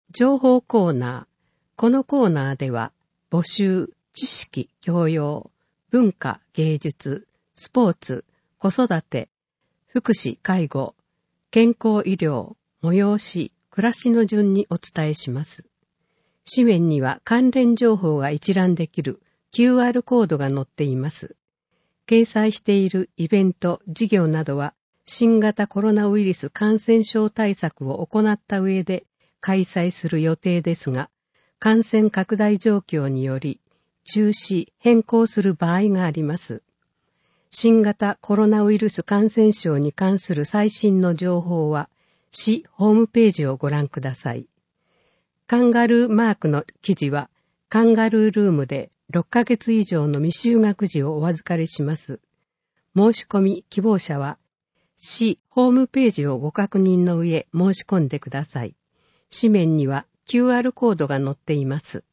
情報コーナー。このコーナーでは、募集、知識、教養、文化、芸術、スポーツ、子育て、福祉、介護、健康医療、催し、暮らしの順にお伝えします。紙面には関連情報が一覧できる QR コードが載っています。掲載しているイベント、事業などは、新型コロナウイルス感染症対策を行った上で開催する予定ですが、感染拡大状況により中止・変更する場合があります。新型コロナウイルス感染症に関する最新の情報は、市ホームページをご覧ください。カンガルーマークの記事は、カンガルールームで6ヶ月以上の未就学児をお預かりします。申し込み希望者は、市ホームページをご確認の上申し込んでください。紙面には QR コードが載っています。